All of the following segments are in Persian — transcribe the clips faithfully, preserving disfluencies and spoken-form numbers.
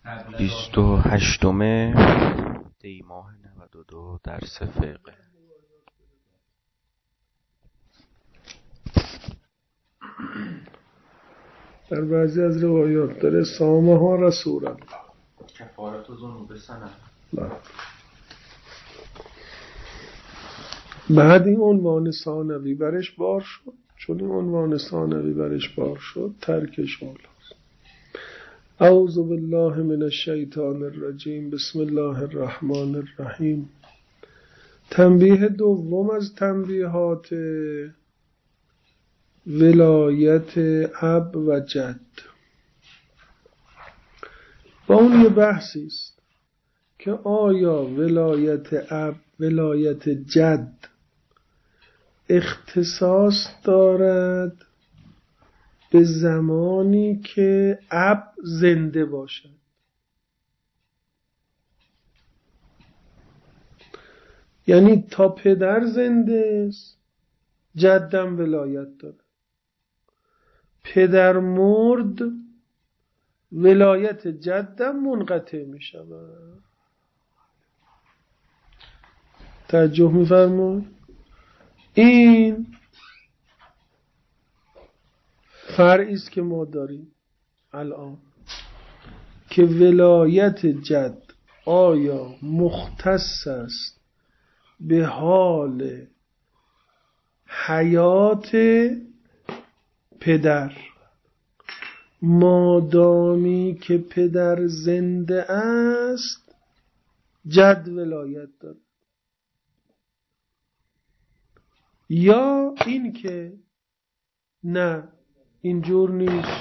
بیست و هشتم دی ماه نود و دو درس فقه. در بعضی از روایات داره سامه ها رسول الله کفارت و ذنوب سنه. بعد این عنوان ثانوی برش بار شد، چون این عنوان ثانوی برش بار شد ترکش اول. اعوذ بالله من الشیطان الرجیم، بسم الله الرحمن الرحیم. تنبیه دوم از تنبیهات ولایت اب و جد. با اون یه بحثی است که آیا ولایت اب ولایت جد اختصاص دارد به زمانی که اب زنده باشد، یعنی تا پدر زنده است جدم ولایت داره، پدر مرد ولایت جدم منقطع می شود. توجه می فرمایید؟ این فرعی است که ما داریم الان که ولایت جد آیا مختص است به حال حیات پدر مادامی که پدر زنده است جد ولایت داره، یا این که نه اینجور نیست،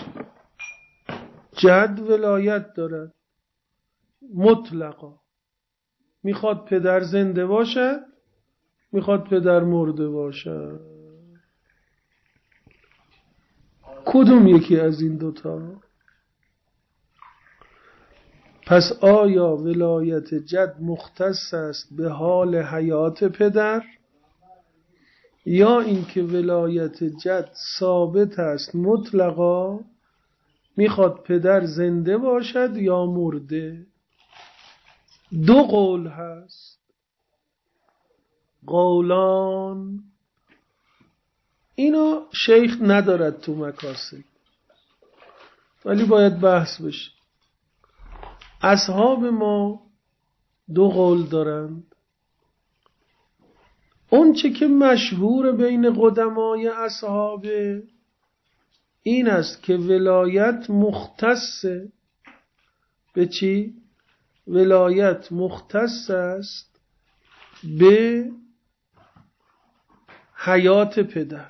جد ولایت دارد مطلقا، میخواد پدر زنده باشد میخواد پدر مرده باشد. کدوم یکی از این دوتا؟ پس آیا ولایت جد مختص است به حال حیات پدر، یا اینکه ولایت جد ثابت است مطلقا میخواد پدر زنده باشد یا مرده؟ دو قول هست، قولان. اینو شیخ ندارد تو مکاسب ولی باید بحث بشه. اصحاب ما دو قول دارند. اون چه که مشهور بین قدمای اصحاب این است که ولایت مختص به چی؟ ولایت مختص است به حیات پدر.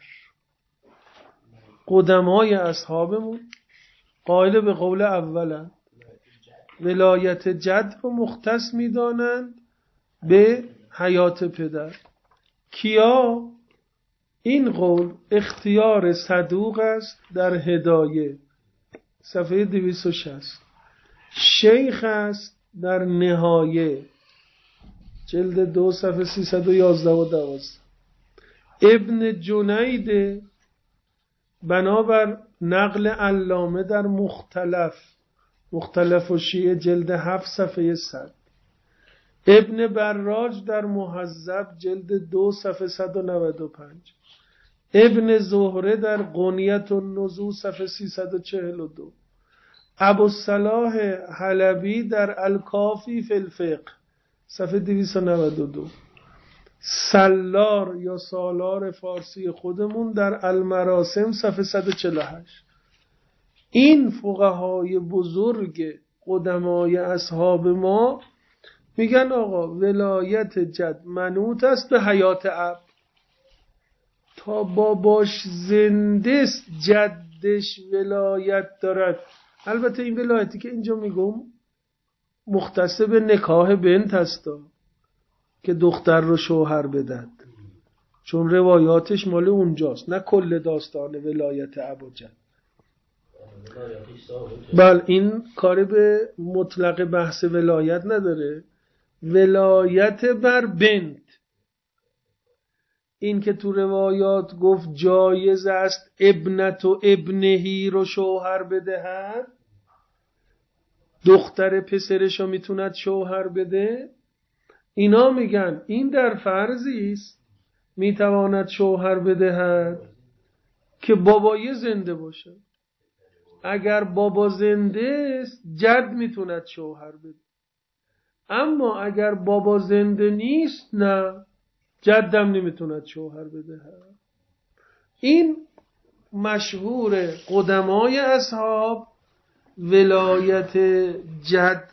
قدمای اصحابمون قائل به قول اولا، ولایت جد رو مختص می‌دانند به حیات پدر. کیا؟ این قول اختیار صدوق است در هدایه صفحه دویست و شصت، شیخ است در نهایه جلد دو صفحه سیصد و یازده و دوازده، ابن جنید بنابر نقل علامه در مختلف مختلف و شیعه جلد هفت صفحه صد، ابن براج در مهذب جلد دو صفحه صد و نود و پنج، ابن زهره در غنیت النزول صفحه سیصد و چهل و دو، ابوالصلاح حلبی در الکافی فی الفقه صفحه دویست و نود و دو، سالار یا سالار فارسی خودمون در المراسم صفحه صد و چهل و هشت. این فقهای بزرگ قدمای اصحاب ما میگن آقا ولایت جد منوط است به حیات اب، تا باباش زنده است جدش ولایت دارد. البته این ولایتی که اینجا میگم مختص به نکاح بنت هست که دختر رو شوهر بدن، چون روایاتش مال اونجاست، نه کل داستان ولایت اب و جد. بله این کاری به مطلق بحث ولایت نداره. ولایت بر بنت، این که تو روایات گفت جایز است ابنت و ابنهی رو شوهر بدهد، دختر پسرشو میتوند شوهر بده، اینا میگن این در فرضی است میتواند شوهر بدهد که بابای زنده باشه. اگر بابا زنده است جد میتوند شوهر بده، اما اگر بابا زنده نیست نه، جدم نمیتوند شوهر بدهد. این مشهور قدمای اصحاب ولایت جد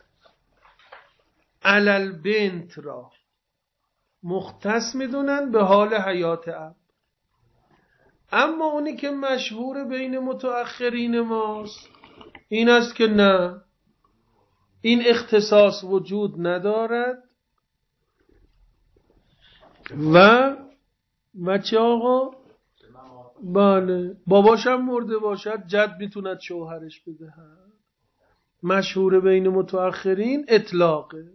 علل بنت را مختص میدونن به حال حیات اب. اما اونی که مشهور بین متأخرین ماست این است که نه، این اختصاص وجود ندارد و بچه آقا بله باباشم مرده باشد جد میتوند شوهرش بدهد. مشهور بین متأخرین اطلاقه.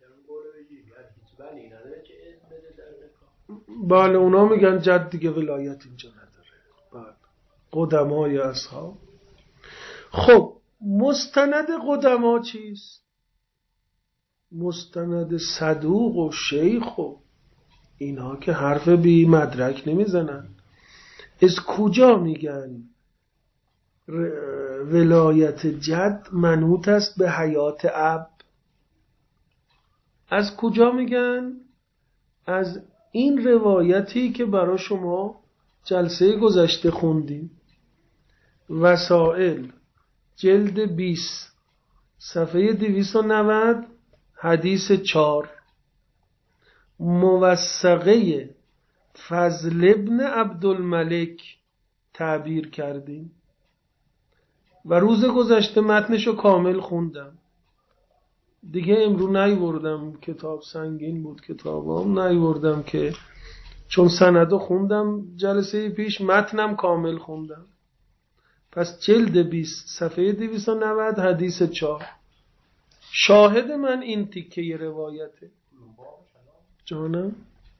بله اونا میگن جد دیگه ولایت اینجا نداره. بله قدمای اصحاب. خب مستند قدما چیست؟ مستند صدوق و شیخ و اینها که حرف بی مدرک نمیزنن. از کجا میگن ولایت جد منوط است به حیات اب؟ از کجا میگن؟ از این روایتی که برای شما جلسه گذشته خوندیم، وسائل جلد بیست صفحه دویست و نود حدیث چار، موثقه فضل ابن عبدالملک تعبیر کردیم و روز گذشته متنشو کامل خوندم دیگه. امرو نیوردم، کتاب سنگین بود کتابام، نیوردم که چون سندو خوندم جلسه پیش، متنم کامل خوندم. پس جلد بیست صفحه دویست و نود حدیث چهار. شاهد من این تیکه روایته. جانم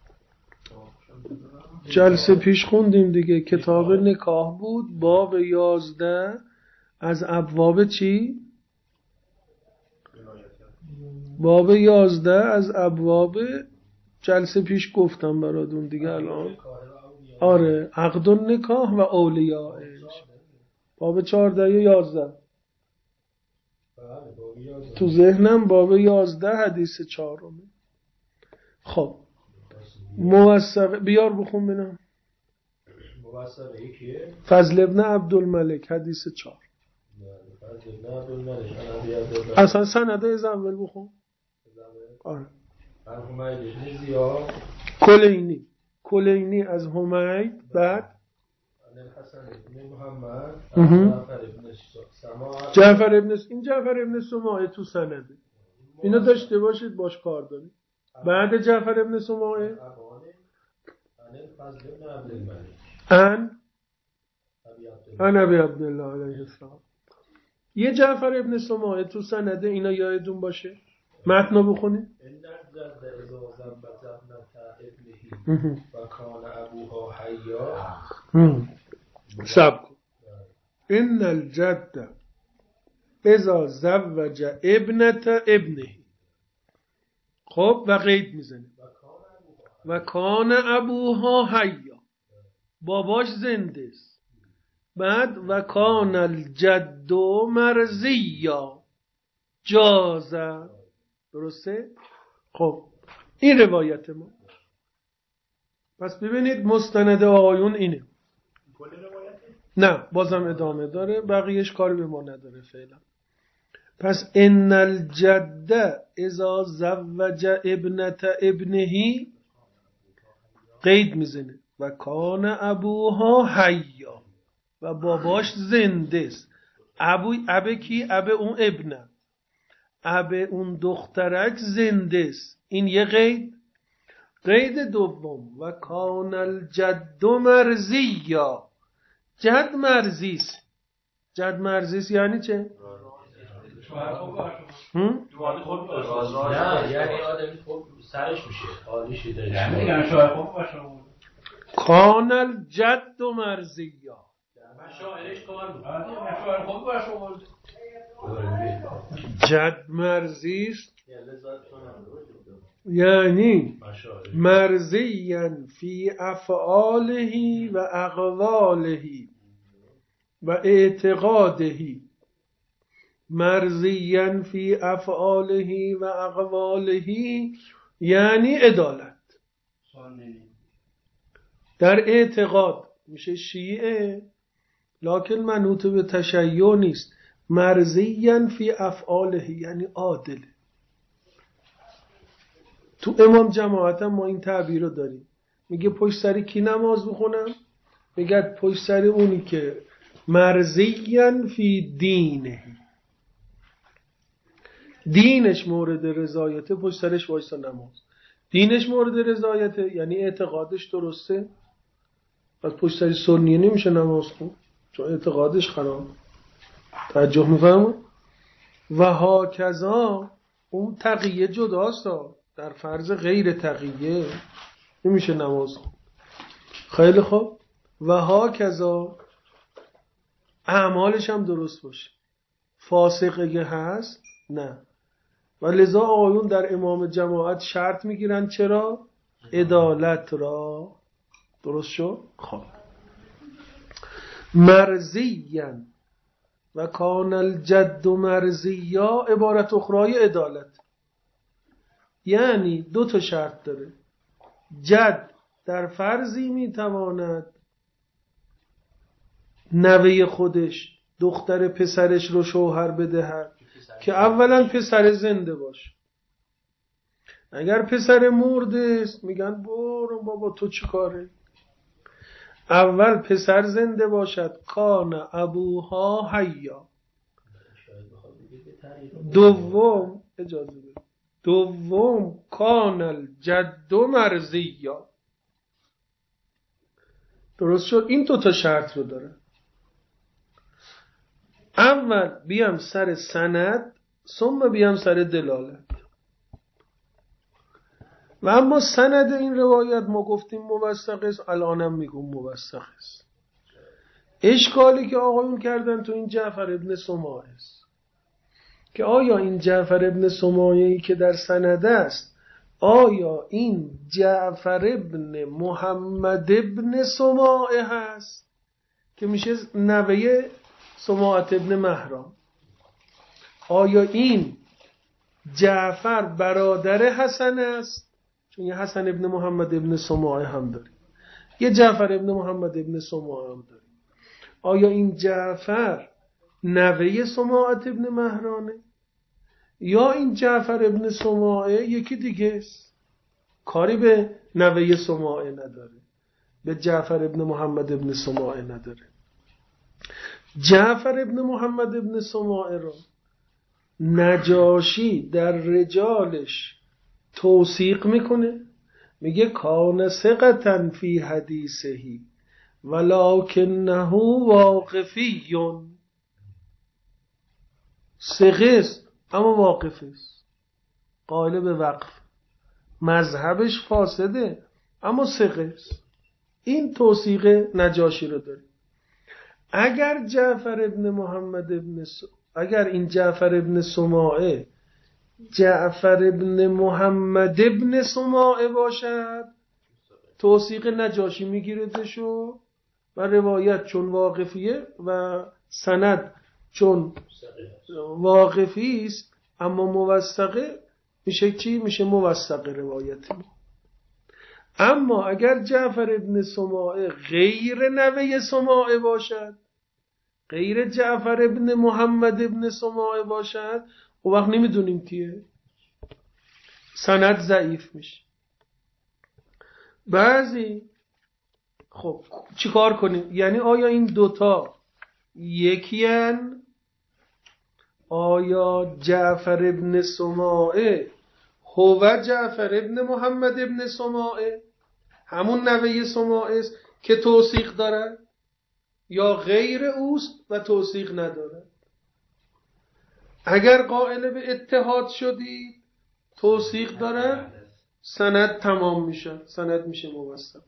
جلسه پیش خوندیم دیگه، کتاب نکاح بود، باب یازده از ابواب چی؟ باب یازده از ابواب جلسه پیش گفتم براتون دیگه الان. آره عقد النکاح و اولیاءش، باب چهارده یا یازده تو ذهنم، باب یازده حدیث چهارم. خب موثق بیار بخون بینم. فضل ابن عبدالملک حدیث چهار. اصلا سنده از اول بخون. آره کلینی کلینی از حمید، بعد جعفر ابن این جعفر ابن سماعه تو سنده، اینا داشته باشید باش کار دارید. بعد جعفر ابن سماعه ان ان ابی عبدالله علیه السلام. یه جعفر ابن سماعه تو سنده، اینا یادتون باشه. متنو بخونید. و کان ابوها حیا. سب کن. ان الجد اذا زوج ابنت ابنه. خب و قید میزنه و کان ابوها حیا، باباش زنده است. بعد و کان الجد مرضیا جازه. درسته؟ خب این روایت ما. پس ببینید مستند آقایون اینه. نه بازم ادامه داره، بقیهش کاری به ما نداره فعلا. پس ان الجد اذا زوج ابنت ابنه قید میزنه و کان ابوها حیا و باباش زنده است. ابو ابه کی؟ ابه اون ابنه، ابه اون دخترک زنده است. این یه قید. قید دوم و کان الجد مرضیا، جد مرضیست. جد مرضیست یعنی چه؟ هم؟ نه یعنی آدمی خوب سرش میشه، حالیشی داره. یعنی میگن شاعر خوب باشه. کان الجد مرضیا. من شاعرش کار بود. شاعر خوب باشه. جد مرزی است یعنی مرزیا فی افعاله و اقواله و اعتقاده، مرزیا فی افعاله و اقواله یعنی عدالت. در اعتقاد میشه شیعه لکن منوط به تشیع نیست. مرزیا فی افعاله یعنی عادله. تو امام جماعت هم ما این تعبیر رو داریم، میگه پشت سر کی نماز بخونم؟ میگه پشت سر اونی که مرزیا فی دینه، دینش مورد رضایته، پشت سرش وایسا نماز. دینش مورد رضایته یعنی اعتقادش درسته، پس پشت سر سنی نمیشه نماز خون چون اعتقادش خراب. توجه میفهمون؟ و ها کذا اون تقیه جداست، در فرض غیر تقیه نمیشه نماز خون. خیلی خوب. و ها کذا اعمالش هم درست باشه، فاسق اگه هست نه. و لذا آقایون در امام جماعت شرط میگیرن چرا؟ عدالت را. درست شد؟ خب مرزیا و کان الجد مرزیا عبارت اخرای عدالت، یعنی دو تا شرط داره. جد در فرضی میتواند نوه خودش دختر پسرش رو شوهر بدهد که اولا پسر زنده باشه. اگر پسر مرده است میگن برو بابا تو چی کاره؟ اول پسر زنده باشد کان ابوها حیا، دوم اجازه بده دوم کان الجد مرزیا. درست شد؟ این دو تا شرط رو داره. اول بیام سر سند ثم بیام سر دلالت. و اما سند این روایت ما گفتیم موثق است، الانم میگم موثق است. اشکالی که آقایون کردن تو این جعفر ابن سماعه است که آیا این جعفر ابن سماعه‌ای که در سند است، آیا این جعفر ابن محمد ابن سماعه هست که میشه نوه سماعه ابن مهران؟ آیا این جعفر برادر حسن است؟ چون یه حسن ابن محمد ابن سماعه هم داریم، یه جعفر ابن محمد ابن سماعه هم داریم. آیا این جعفر نوه سماعه ابن مهرانه یا این جعفر ابن سماعه یکی دیگه است، کاری به نوه سماعه نداره، به جعفر ابن محمد ابن سماعه نداره. جعفر ابن محمد ابن سماعه رو نجاشی در رجالش توثیق میکنه، میگه کان ثقة فی حدیثهی ولکنه واقفیون. ثقه است اما واقف است، قائل به وقف، مذهبش فاسده اما ثقه است. این توثیق نجاشی رو داره. اگر جعفر ابن محمد ابن س... اگر این جعفر ابن سماعه جعفر ابن محمد ابن سماعه باشد، توثیق نجاشی میگیردشو و روایت چون واقفیه و سند چون واقفی است اما موثقه، میشه چی؟ میشه موثقه روایت ما. اما اگر جعفر ابن سماعه غیر نوه سماعه باشد، غیر جعفر ابن محمد ابن سماعه باشد، او وقت نمیدونیم کیه، سند ضعیف میشه. بعضی خب چیکار کنیم؟ یعنی آیا این دوتا یکیان؟ آیا جعفر ابن سماعه هو جعفر ابن محمد ابن سماعه، همون نوه سماعه است که توثیق دارد، یا غیر اوست و توثیق ندارد؟ اگر قائل به اتحاد شدید، توثیق دارد، سند تمام میشه، سند میشه موثق.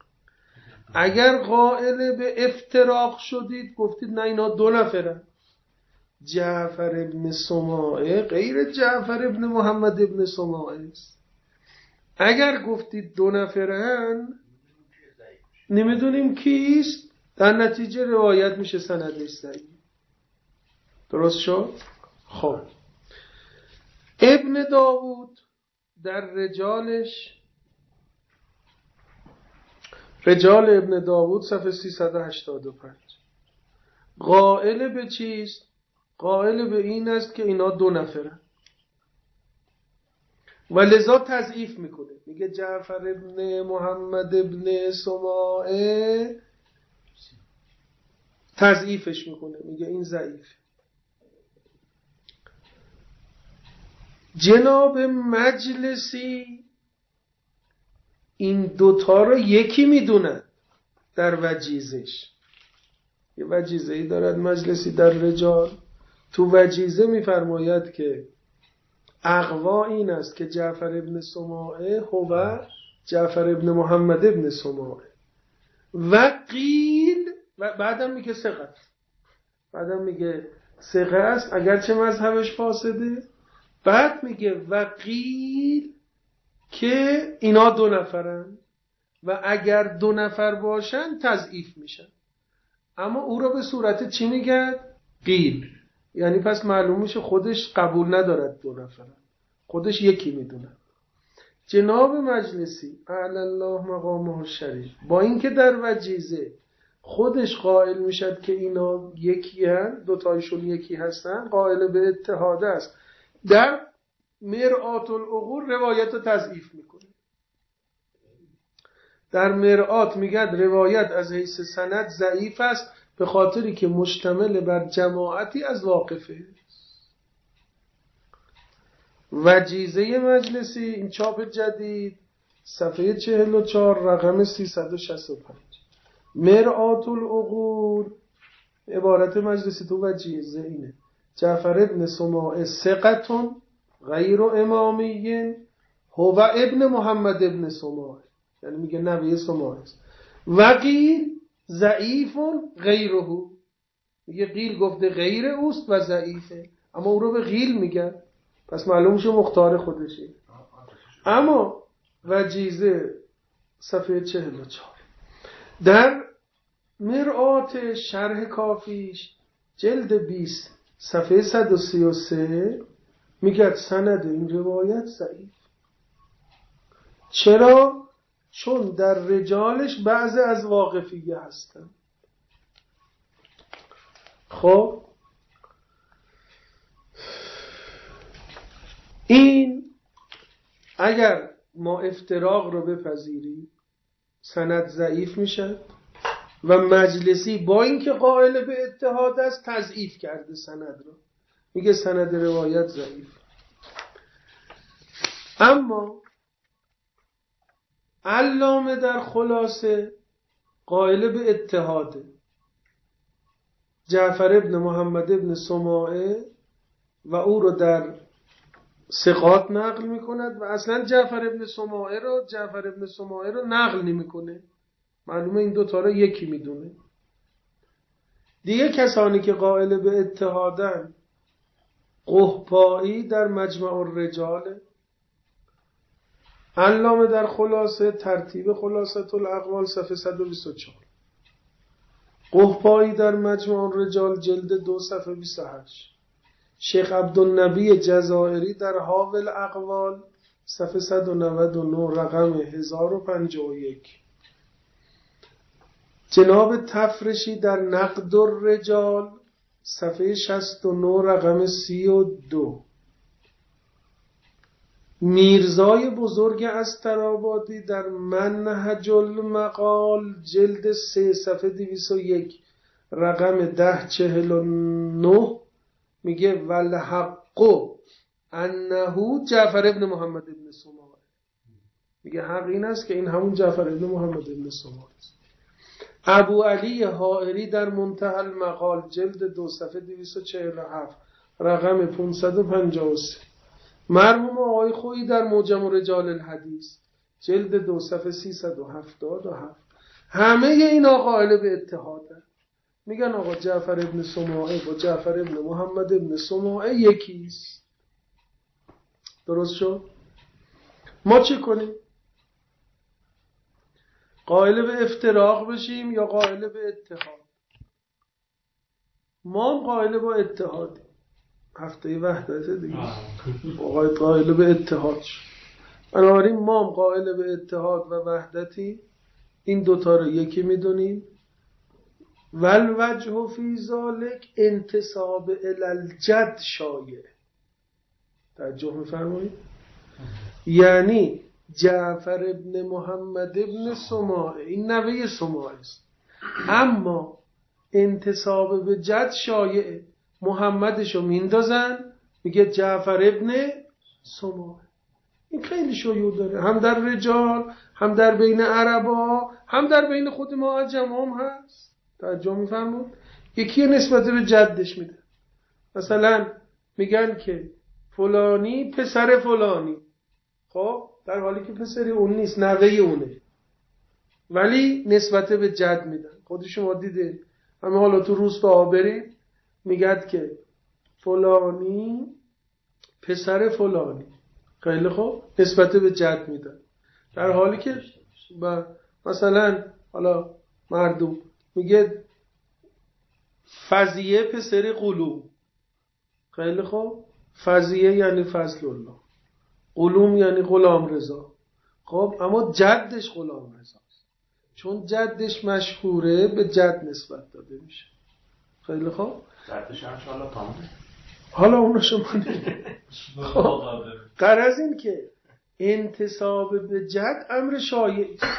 اگر قائل به افتراق شدید، گفتید نه اینا دو نفرن، جعفر ابن سماعه غیر جعفر ابن محمد ابن سماعه است. اگر گفتید دو نفرن نمیدونیم کیست، در نتیجه روایت میشه سندش صحیح. درست شد؟ خب ابن داوود در رجالش، رجال ابن داوود صفحه سیصد و هشتاد و پنج، قائل به چیست؟ قائل به این است که اینا دو نفرن و لذا تضعیف میکنه، میگه جعفر ابن محمد ابن سماعه، تضعیفش میکنه، میگه این ضعیف. جناب مجلسی این دوتا رو یکی میدونن در وجیزش. یه وجیزه ای دارد مجلسی در رجال، تو وجیزه میفرماید که اقوا این است که جعفر ابن سماعه هو جعفر ابن محمد ابن سماعه و قیل، و بعدم میگه ثقه، بعدم میگه ثقه است اگرچه مذهبش فاسده، بعد میگه و قیل که اینا دو نفرن و اگر دو نفر باشن تضعیف میشن. اما او را به صورت چی میگه؟ قیل. یعنی پس معلوم میشه خودش قبول ندارد دو نفرن، خودش یکی میدونه. جناب مجلسی اعلی الله مقامه الشریف با اینکه در وجیزه خودش قائل میشد که اینا یکی هستند، دوتایشون یکی هستن، قائل به اتحاد است، در مرآت العقول روایت رو تضعیف میکنه. در مرآت میگه روایت از حیث سند ضعیف است به خاطری که مشتمل بر جماعتی از واقفه. وجیزه مجلسی این چاپ جدید صفحه چهل و چهار رقم سیصد و شصت و پنج. مرآت العقول عبارت مجلسی تو وجیزه اینه: جعفر ابن سماعه ثقتون غیر امامیین هو ابن محمد ابن سماعه، یعنی میگه نبی سماعه است. و قیل ضعیفون غیره، میگه قیل گفته غیر اوست و ضعیفه، اما او رو به قیل میگن، پس معلوم شه مختار خودشه. اما وجیزه صفحه چهل و چهار در مرآت شرح کافیش جلد بیست صفحه صد و سی و سه میگه سند این روایت ضعیف. چرا؟ چون در رجالش بعضی از واقفیه هستن. خب این اگر ما افتراق رو بپذیریم سند ضعیف میشه و مجلسی با اینکه قائل به اتحاد است تضعیف کرده سند رو، میگه سند روایت ضعیف. اما علامه در خلاصه قائل به اتحاده، جعفر ابن محمد ابن سماعه و او رو در ثقات نقل میکند و اصلا جعفر ابن سماعه رو جعفر ابن سماعه رو نقل نمیکنه، معلومه این دوتا رو یکی میدونه. دیگه کسانی که قائل به اتحادن قحطانی در مجمع الرجال، علامه در خلاصه ترتیب خلاصه الاقوال صفحه صد و بیست و چهار، قحطانی در مجمع الرجال جلد دو صفحه بیست و هشت، شیخ عبدالنبی جزائری در حاوی الاقوال صفحه صد و نود و نه رقم هزار و پنجاه و یک، جناب تفرشی در نقد الرجال صفحه شصت و نه رقم سی و دو، میرزای بزرگ استرابادی در منهج المقال جلد سه صفحه دویست و یک رقم ده چهل و نه میگه والحق انه جعفر ابن محمد ابن سماعه، میگه حق این است که این همون جعفر ابن محمد ابن سماعه است. ابو علی حائری در منتهى المقال جلد دو صفحه دویست و چهل و هفت رقم پانصد و پنجاه و سه، مرحوم آقای خویی در معجم رجال الحدیث جلد دو صفحه سیصد و هفتاد و هفت، همه اینا قائل به اتحادن. میگن آقا جعفر ابن سماعه با جعفر ابن محمد ابن سماعه یکیست. درست شد؟ ما چه کنیم؟ قائل به افتراق بشیم یا قائل به اتحاد؟ ما قائل با اتحادیم. هفته وحدت دیگه قائل به اتحاد شد. بنابراین ما قائل به اتحاد و وحدتی، این دوتا رو یکی میدونیم. ول وجه فی ذالک انتساب الی الجد شایع. توجه می‌فرمایید؟ یعنی جعفر ابن محمد ابن سماعه این نوه سماعه است، اما انتساب به جد شایعه. محمدشو میندازن میگه جعفر ابن سماعه. این خیلی شیوع داره، هم در رجال، هم در بین عربا، هم در بین خود ما عجم هم هست. توجه می‌فرمایید؟ یکی نسبت به جدش میده. مثلا میگن که فلانی پسر فلانی، خب در حالی که پسری اون نیست، نوه اونه، ولی نسبت به جد میدن. خود شما دیده همه حالا تو روستا برید میگد که فلانی پسر فلانی، خیلی خوب نسبت به جد میدن، در حالی که مثلا حالا مردم میگه فضیه پسر قلوم، خیلی خوب فضیه یعنی فضل الله، قلوم یعنی غلام رضا. خب اما جدش غلام رضاست، چون جدش مشهوره به جد نسبت داده میشه. خیلی خوب جدش ان شاء الله تمام. حالا اونو شما خب غرض این که انتساب به جد امر شایعی است.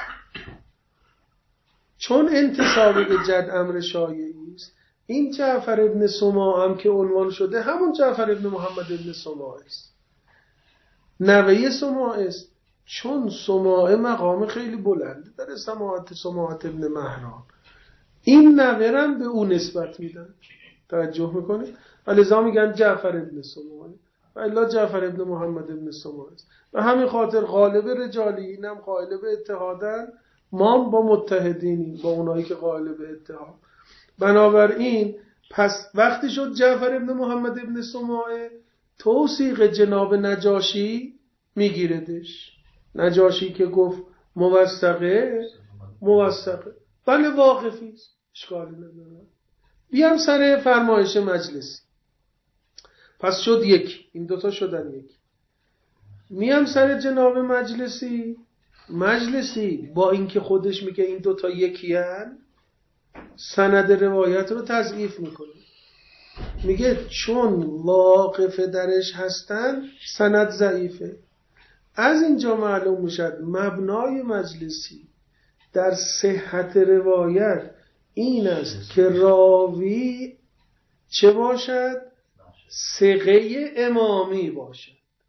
چون انتساب به جد امر شایعی است، این جعفر ابن سماعه هم که عنوان شده همون جعفر ابن محمد ابن سماعه است، نوه سماعه است. چون سماعه مقام خیلی بلنده در سماعت سماعت ابن مهران، این نوه هم به اون نسبت میدن. توجه میکنید؟ ولذا میگن جعفر ابن سماعه و الا جعفر ابن محمد ابن سماعه است. و همین خاطر غالب رجالی اینم قائل به اتحادن، ما با متحدینیم با اونایی که قائل به اتحاد. بنابراین پس وقتی شد جعفر ابن محمد ابن سماعه توثیق جناب نجاشی میگیردش. نجاشی که گفت موثقه موثقه، بله واقفی است، اشکالی نداره. بیام سر فرمایش مجلسی. پس شد یک، این دوتا شدن یک. میام سر جناب مجلسی. مجلسی با اینکه خودش میگه این دوتا یکی هن، سند روایت رو تضعیف میکنه. میگه چون واقف درش هستن سند ضعیفه. از اینجا معلوم میشد مبنای مجلسی در صحت روایت این است که راوی چه باشد؟ ثقه امامی باشد.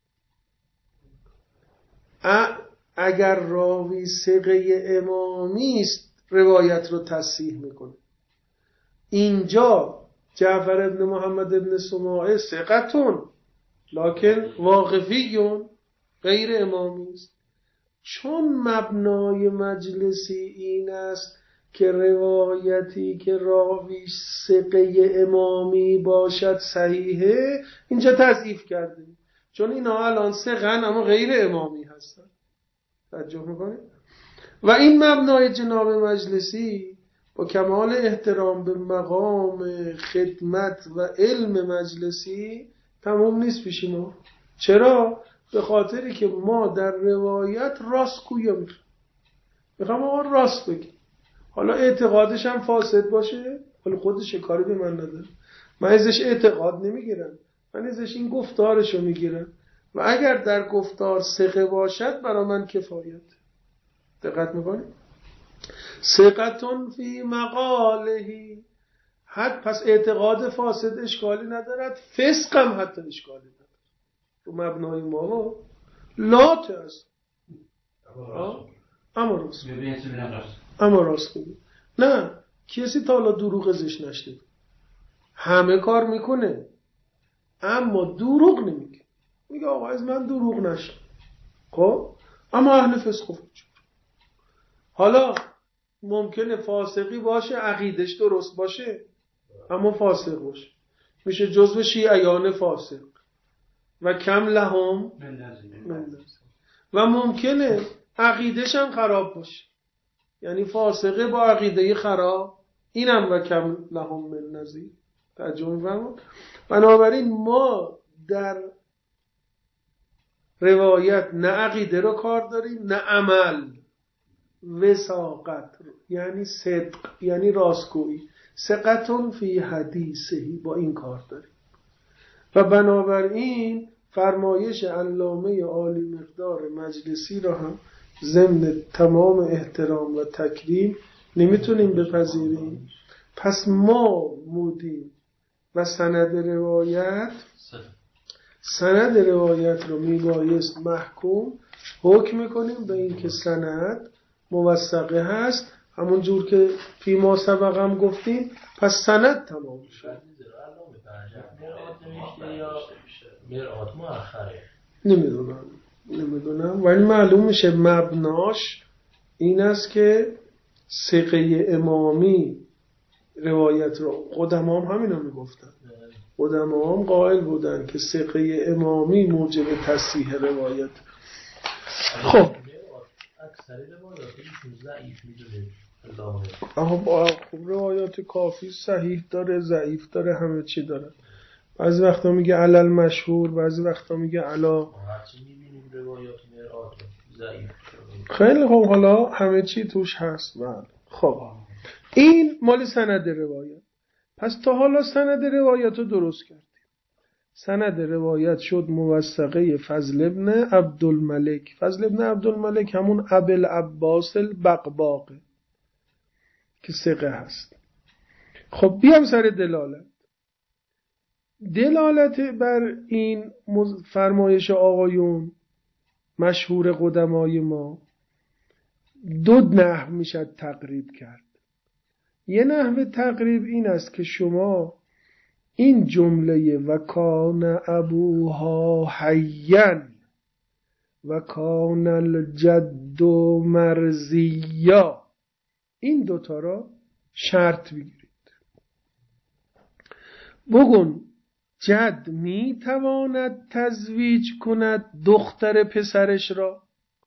اگر راوی ثقه امامی است روایت رو تصحیح میکنه. اینجا جعفر ابن محمد ابن سماعه ثقتون لکن واقفیون غیر امامی است. چون مبنای مجلسی این است که روایتی که راوی ثقه امامی باشد صحیحه، اینجا تضعیف کرده، چون اینا الان ثقن اما غیر امامی هستن. توجه میکنید؟ و این مبنای جناب مجلسی با کمال احترام به مقام خدمت و علم مجلسی تمام نیست پیش ما. چرا؟ به خاطری که ما در روایت راست گویا میخوام میخوام آقا راست بگیم. حالا اعتقادش هم فاسد باشه، حالا خودش کاری به من نداره، من ازش اعتقاد نمیگیرم، من ازش این گفتارشو میگیرم و اگر در گفتار ثقه باشد برای من کفایت. دقت میکنید؟ ثقتون فی مقالهی، حد پس اعتقاد فاسد اشکالی ندارد، فسق هم حتی اشکالی ندارد. تو مبنای ما لات است اما راست اما راست بگید. نه کسی تا حالا دروغ ازش نشنید، همه کار میکنه اما دروغ نمیگه، میگه آقا از من دروغ نشد. خب اما اهل فسق و فجور. حالا ممکنه فاسقی باشه عقیدش درست باشه اما فاسق باشه، میشه جزو شیعیان فاسق و کم لهم من نذیر. و ممکنه عقیدش هم خراب باشه، یعنی فاسقه با عقیده خراب، اینم و کم لهم من نذیر. ترجمه فرمود. بنابراین ما در روایت نه عقیده رو کار داریم نه عمل. وثاقت یعنی صدق، یعنی راستگویی. ثقتون فی حدیثهی، با این کار داریم. و بنابراین فرمایش علامه عالی مقدار مجلسی را هم ضمن تمام احترام و تکریم نمیتونیم بپذیریم. پس ما مودیم و سند روایت سند روایت رو میبایست محکوم حکم میکنیم به این که سند موثقه هست، همون جور که فی ما سبق هم گفتیم. پس سند تمام شد. نمیدونم نمیدونم ولی معلوم میشه مبناش این است که ثقه امامی روایت رو، قدما هم همین رو میگفتن، قدما هم قائل بودن که ثقه امامی موجب تصحیح روایت. خب اکثر روایاتشون ضعیف میدونه. آها خب روایات کافی صحیح داره، ضعیف داره، همه چی داره. بعضی وقتا میگه علل مشهور، بعضی وقتا میگه علا. هرچی میبینیم روایات مرآت ضعیف. خیلی خوب، حالا همه چی توش هست. بله خب این مال سند روایت. پس تا حالا سند روایت رو درست کردیم. سند روایت شد موثقه فضل ابن عبدالملک. فضل ابن عبدالملک همون ابل عباس البقباق که ثقه هست. خب بیام سر دلالت. دلالت بر این فرمایش آقایون مشهور قدمای ما دو نحو میشه تقریب کرد. یه نحو تقریب این است که شما این جمله و کان ابوها حیا و کان الجد مرضیا، این دوتا را شرط بگیرید. بگون جد می تواند تزویج کند دختر پسرش را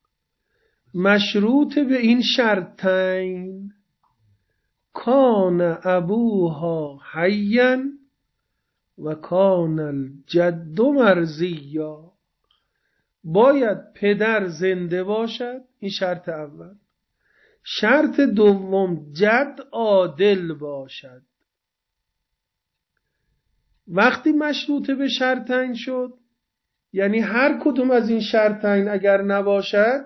مشروط به این شرطین: کان ابوها حیا و کان الجد مرضیا. باید پدر زنده باشد، این شرط اول. شرط دوم جد عادل باشد. وقتی مشروط به شرطین شد، یعنی هر کدوم از این شرطین اگر نباشد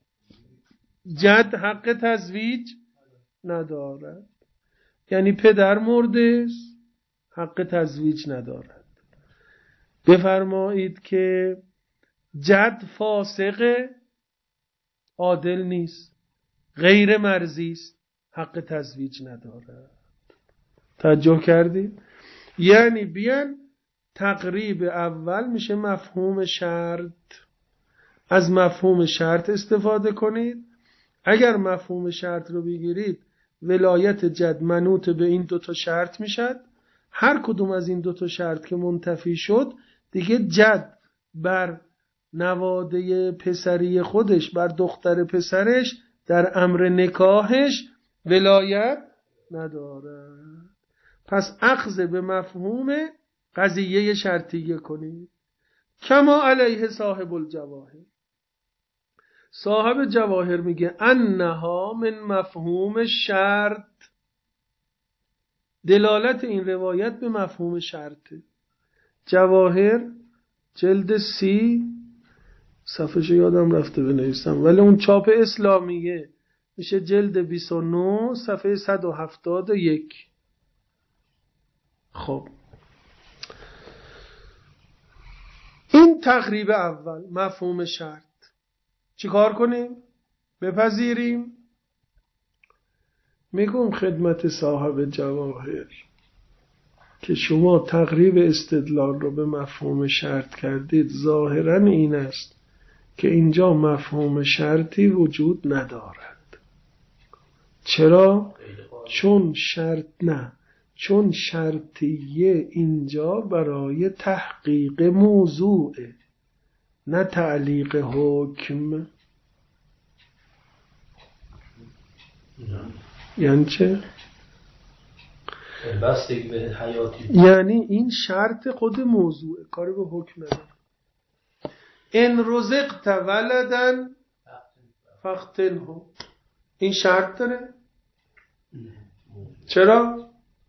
جد حق تزویج ندارد. یعنی پدر مرده است، حق تزویج ندارد. بفرمایید که جد فاسق عادل نیست، غیر مرضی است، حق تزویج ندارد. توجه کردید؟ یعنی بیان تقریب اول میشه مفهوم شرط. از مفهوم شرط استفاده کنید. اگر مفهوم شرط رو بگیرید ولایت جد منوط به این دوتا شرط میشد. هر کدوم از این دوتا شرط که منتفی شد دیگه جد بر نواده پسری خودش، بر دختر پسرش در امر نکاحش ولایت نداره. پس اخذ به مفهوم قضیه شرطیه کنید. کما علیه صاحب الجواهر. صاحب جواهر میگه انها من مفهوم شرط. دلالت این روایت به مفهوم شرطه. جواهر جلد سی، صفحه‌شو یادم رفته بنویسم ولی اون چاپ اسلامیه، میشه جلد بیست و نه صفحه صد و هفتاد و یک. خب این تقریب اول، مفهوم شرط. چیکار کنیم؟ بپذیریم؟ میگم خدمت صاحب جواهر که شما تقریب استدلال رو به مفهوم شرط کردید، ظاهراً این است که اینجا مفهوم شرطی وجود ندارد. چرا؟ چون شرط نه چون شرطیه اینجا برای تحقیق موضوعه، نه تعلیق حکم. یعنی چه؟ بستگی به حیاتی، یعنی این شرط خود موضوعه، کاری به حکم نداره. ان رزقت ولدن فاقتله، این شرط داره. چرا؟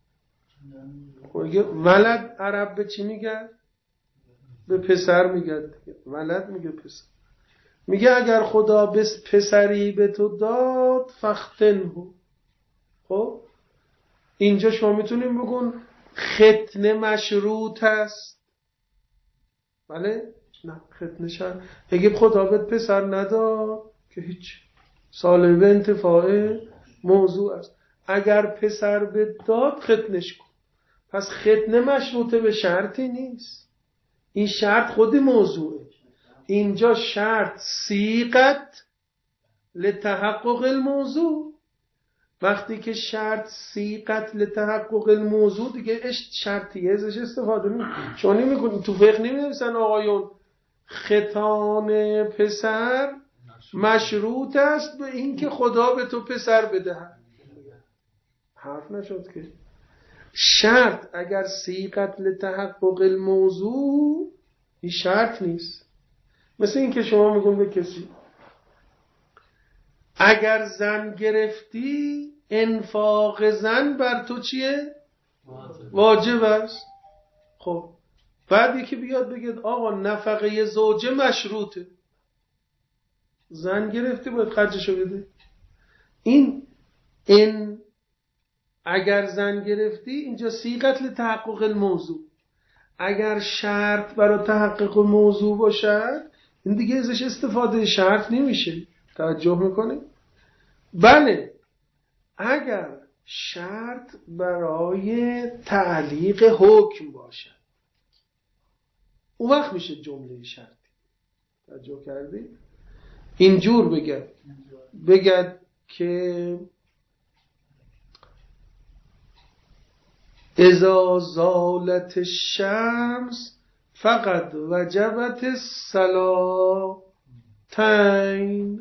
ولد عرب به چی میگه؟ به پسر میگه. ولد میگه پسر. میگه اگر خدا به پسری به تو داد فاقتله. خب اینجا شما میتونیم بگون ختنه مشروط است. بله؟ نه ختنه شرط. اگه خدا به پسر نداد که هیچ، سالب انتفاع موضوع است. اگر پسر به داد ختنش کن. پس ختنه مشروطه به شرطی نیست، این شرط خود موضوعه. اینجا شرط صیغت لتحقق الموضوع. وقتی که شرط صیغت لتحقق الموضوع دیگه شرطیه ازش استفاده نمی شما نمی‌کنید. تو فقه نمی‌نویسن آقایون ختان پسر مشروط است به این که خدا به تو پسر بدهد. حرف نشد که. شرط اگر صیغت لتحقق الموضوع این شرط نیست. مثل این که شما میگون به کسی اگر زن گرفتی انفاق زن بر تو چیه؟ واجب است. خب بعد یکی بیاد بگید آقا نفقه زوجه مشروطه، زن گرفتی باید خرجشو بده. این این اگر زن گرفتی اینجا صیغت لتحقق الموضوع. اگر شرط برای تحقق موضوع باشد این دیگه ازش استفاده شرط نمیشه. توجه میکنه؟ بله اگر شرط برای تعلیق حکم باشد اون وقت میشه جمله شرطی. توجه کردی؟ اینجور بگد بگد که اذا زالت الشمس فقط وجبت الصلاتین.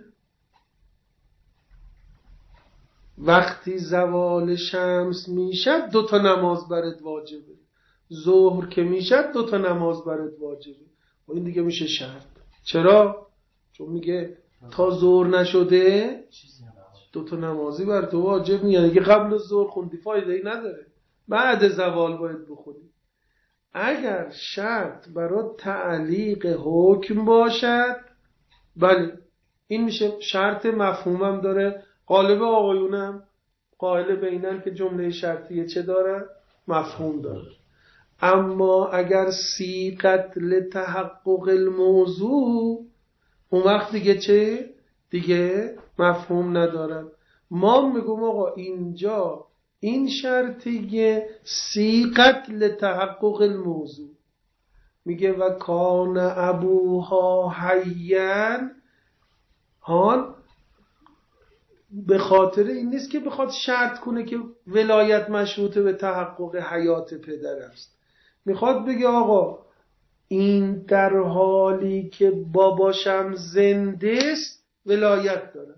وقتی زوال شمس میشد دو تا نماز برات واجبه. ظهر که میشد دو تا نماز برات واجبه. و این دیگه میشه شرط. چرا؟ چون میگه تا ظهر نشده دو تا نمازی بر تو واجب نیست. یعنی قبل از ظهر خوندی فایده ای نداره، بعد زوال باید بخونی. اگر شرط برای تعلیق حکم باشد بله این میشه شرط. مفهومم داره. قالب آقایونم قائل به اینن که جمله شرطیه چه داره؟ مفهوم داره. اما اگر صیغت لتحقق الموضوع اون وقت دیگه چه؟ دیگه مفهوم ندارن. ما میگم آقا اینجا این شرطیه صیغت لتحقق الموضوع. میگه و کان ابوها حیان. هان به خاطر این نیست که بخواد شرط کنه که ولایت مشروطه به تحقق حیات پدر است. میخواد بگه آقا این در حالی که باباشم زنده است ولایت داره.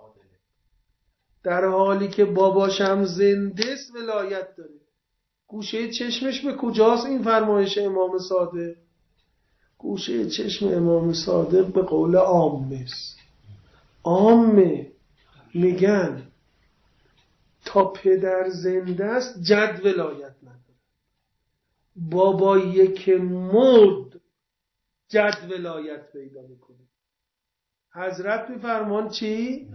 در حالی که باباشم زنده است ولایت داره. گوشه چشمش به کجاست این فرمایش امام صادق؟ گوشه چشم امام صادق به قول عامه است. عامه میگن تا پدر زنده است جد ولایت نداره. بابایی که مرد جد ولایت پیدا میکنه. حضرت میفرمان چی؟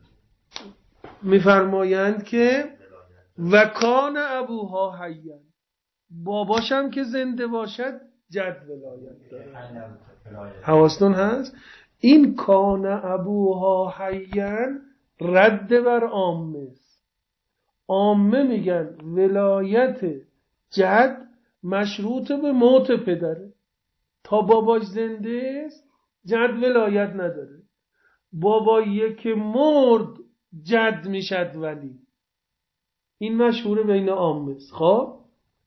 میفرمایند که و کان ابوها حیان، باباشم که زنده باشد جد ولایت داره. حواستون هست؟ این کان ابوها حیان رد بر عامه است. عامه میگن ولایت جد مشروط به موت پدره. تا باباش زنده است جد ولایت نداره. بابایی که مرد جد میشد ولی. این مشهور بین عامه. خب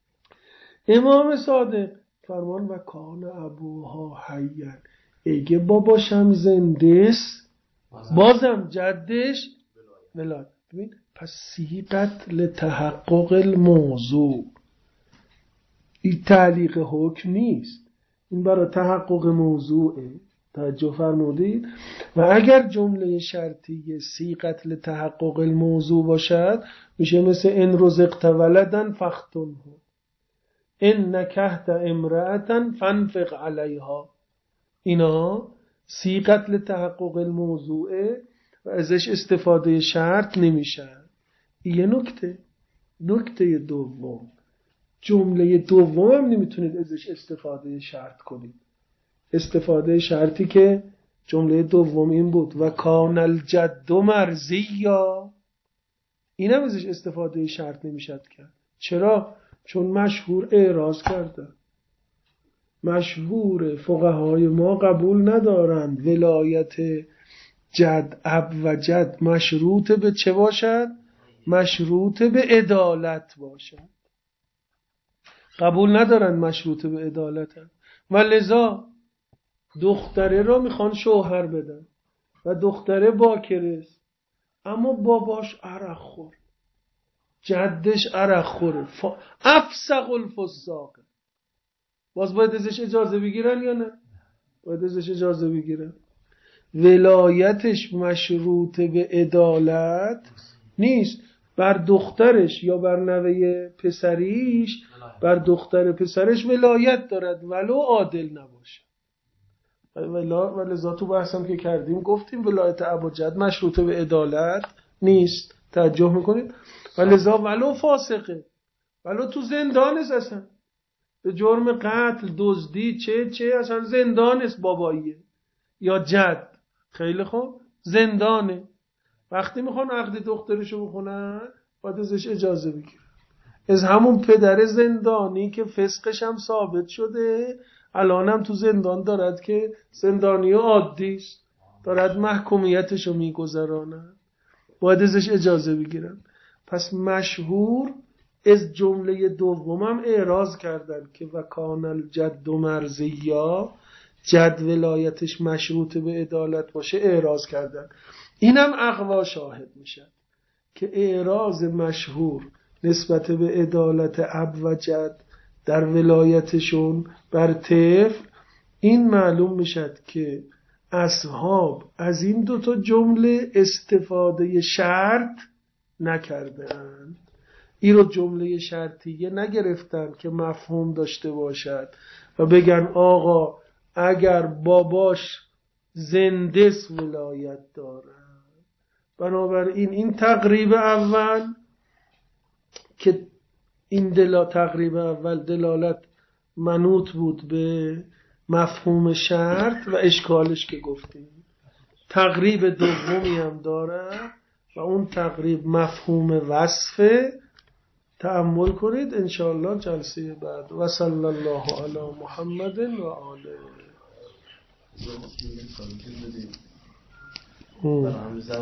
امام صادق فرمان و کان ابوها حیا، اگه باباشم زنده است بازم جدش ولایت. ببین پس سیغت لتحقق الموضوع، این تعلیق حکم نیست، این برای تحقق موضوعه. توجه فرمودید؟ و اگر جمله شرطیه سیغت لتحقق الموضوع باشد میشه مثل ان رزقت ولدن فاختنه، ان نکحت امرأة فانفق علیها. اینا صیغت لتحقق الموضوعه و ازش استفاده شرط نمیشه. یه نکته نکته دوم، جمله دوم هم نمیتونید ازش استفاده شرط کنید. استفاده شرطی که جمله دوم این بود و کان الجد مرضیا، این هم ازش استفاده شرط نمیشد کرد. چرا؟ چون مشهور اعراض کرده. مشهور فقهای ما قبول ندارند ولایت جد اب و جد مشروط به چه باشد؟ مشروط به عدالت باشد. قبول ندارند مشروط به عدالت هست. و لذا دختره را میخوان شوهر بدن و دختره باکره است اما باباش عرق خور، جدش عرق خوره، ف... افسق الفساق، باز باید ازش اجازه بگیرن یا نه؟ باید ازش اجازه بگیرن. ولایتش مشروط به عدالت نیست. بر دخترش یا بر نوه پسریش، بر دختر پسرش ولایت دارد ولو عادل نباشه. ولذا تو بحثم که کردیم گفتیم ولایت اب و جد مشروط به عدالت نیست. توجه میکنید؟ ولذا ولو فاسقه، ولو تو زندان است، اصلا به جرم قتل دزدی چه چه اصلا زندان است باباییه یا جد. خیلی خوب زندانه. وقتی میخوان عقد دخترشو بخونن باید ازش اجازه بگیرن. از همون پدر زندانی که فسقش هم ثابت شده الانم تو زندان دارد که زندانی عادی است، دارد محکومیتشو میگذرانه، باید ازش اجازه بگیرن. پس مشهور از جمله دومم اعراض کردن که و کان الجد مرضیا، جد ولایتش مشروط به عدالت باشه، اعراض کردن. اینم اقوا شاهد میشن که اعراض مشهور نسبت به عدالت اب و جد در ولایتشون بر طفل، این معلوم میشد که اصحاب از این دوتا جمله استفاده شرط نکردن. این رو جمله شرطیه نگرفتن که مفهوم داشته باشد و بگن آقا اگر باباش زندس ولایت داره. بنابراین این تقریب اول که این دلا تقریب اول دلالت منوط بود به مفهوم شرط و اشکالش که گفتیم. تقریب دومی هم داره و اون تقریب مفهوم وصفه. تأمل کنید انشاءالله جلسه بعد. و صلی الله علی محمد و آله.